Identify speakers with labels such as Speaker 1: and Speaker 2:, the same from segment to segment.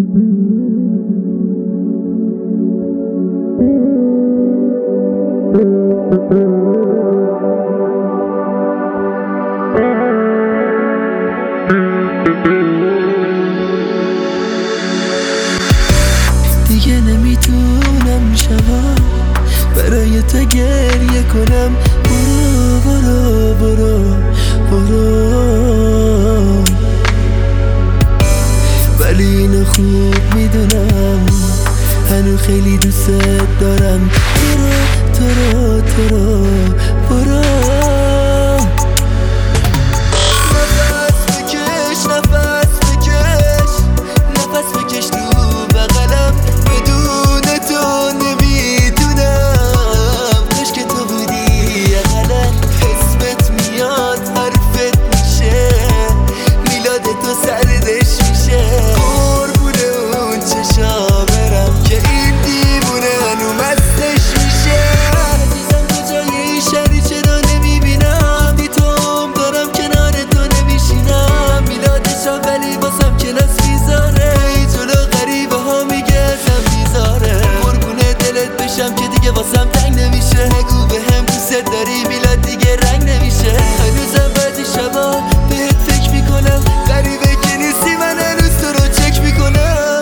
Speaker 1: دیگه نمیتونم شبا برای تو گریه کنم. برو برو برو برو، ولی اینو خوب میدونم هنو خیلی دوست دارم. برو برو برو برو. واسم تنگ نمیشه، نگو به هم دوست داری میلاد دیگه رنگ نمیشه. هنوزم بعد شبا بهت فکر میکنم، غریبه که نیستی من هنوز تو رو چک میکنم.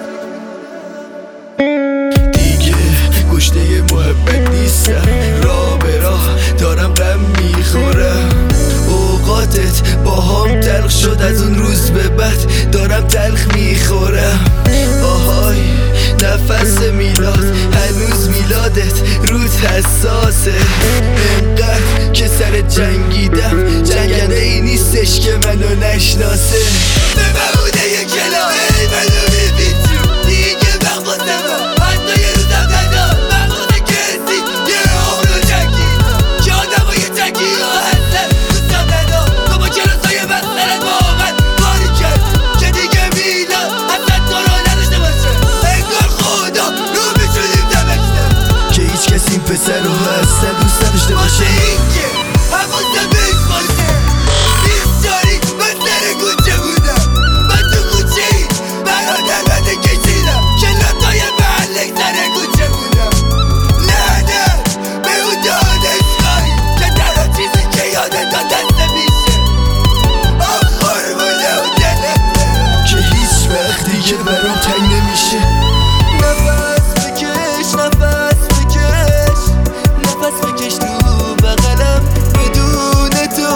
Speaker 1: دیگه گشته محبت نیستم، راه به راه دارم غم میخورم. اوقاتت با هم تلخ شد، از اون روز به بعد دارم تلخ میخورم. آهای نفس میلاد، هنوز میلادت رود حساسه. انقدر که سر جنگیدم، جنگنده ای نیستش که منو نشناسه. به بمونه یه کلاه ای منو میبیتو دیگه بخواستم حتی یه روزم ندام. بخواسته کسی یه عمرو جنگید که آدم های جنگی ها هستن دوستم ندام. تو با کلاسای بسترت با من کاری کرد که دیگه میلاد اصلا تو رو نداشته باشه. انگار خدا رو میتونیم دمشتم که هیچ کسی این پسر رو اصلا دوست نداشته باشه. اینکه حواسم بهش باشه بیشتاری من سر کوچه بودم، من تو کوچه ای برادر بده کشیدم که لطای محلک سر کوچه بودم. لعنت به اون دانشگاهی که تنها چیزی که یادت دسته میشه آخر بوده و دلت که هیچ وقت دیگه برام تنگ نمیشه. نفس بکش نفس بکش نفس بکش تو بغلم، بدون تو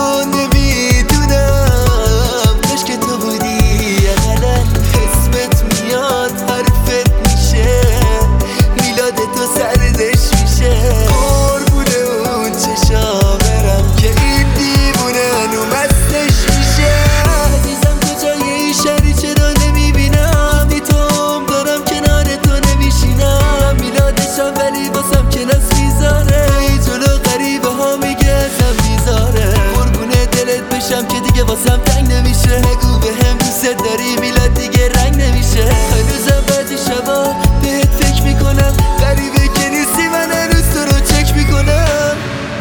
Speaker 1: نمیدونم کاش که تو بودی اقلا. اسمت میاد حرفت میشه، میلاد تو سردش میشه. قربونه اون چشا برم که این دیوونه هنو مستش میشه. عزیزم کجای این شهری چرا نمیبینم، بی تو هم دارم کنار تو نمیشینم. میلادشم ولی باسم کلاس میذاره، جلو غریبه ها میگه ازم میذاره. قربونه دلت بشم که دیگه واسم تنگ نمیشه، نگو به هم دوست داری میلاد دیگه رنگ نمیشه. هنوزم بعد شبا بهت فکر میکنم، غریبه که نیستی من هنوز تو رو چک میکنم.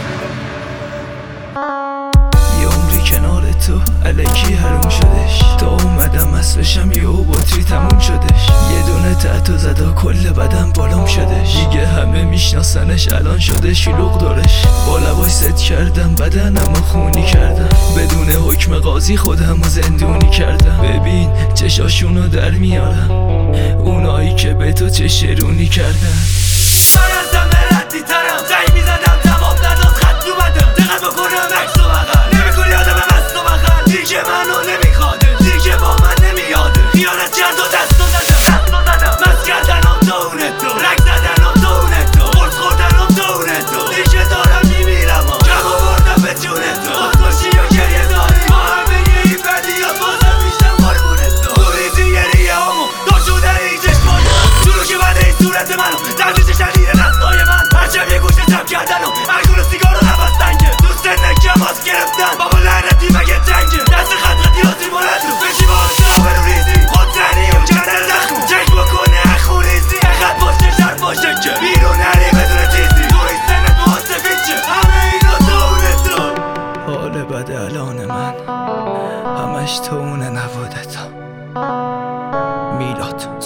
Speaker 1: یه عمری کنار تو الکی حروم شدش، تا اومدم اصلشم یه بطری تموم شدش. یه دونه تحتو زدا کل بدن بالام شدش، دیگه همه میشناسنش الان شده شلوغ دارش. با لباش ست کردم بدنمو خونی کردم، بدون حکم قاضی خودمو زندونی کردم. ببین چشاشونو در میارم اونایی که به تو چشرونی کردن. من از دم ردی ترم، زنگ میزدم جواب نداد، خط رو بدم دقت بکنم عکس و بغل نمیکنی آدم مست و بغل. دیگه منو نمیخواده، دیگه با من نمیاده، خیانت کرد و دستو زدم مست کردنم تا اونه تو، رک زدنم تا اونه تو، قرص خوردنم تا اونه تو. دیگه دارم میمیرم جمع آوردم به جونه تو، خودکشی و گریه داری با همه این بدیات بازم میشتم قربونه تو. توریزی گریه همون دار شده این چشمانم، شروع که بده این صورت منو تبدیل شدیر دستای من. هرچم یه گوشه جمع کردنم الکل و سیگار و نفس تنگه، دوست نکم از گرفتن بابا لعنتی مگه جنگه. دست خطرتی آسیب بلند رو بشی با آسیب برو ریزی خودزنی و کندن زخم چک بکنه اخوریزی. اخد باشه شرط باشه که بیرون نری بدون چیزی، توی سنت محاسبی چه همه اینا تو اونه تو. حال بد الان من همش تو اونه نبوده تا
Speaker 2: میلاد.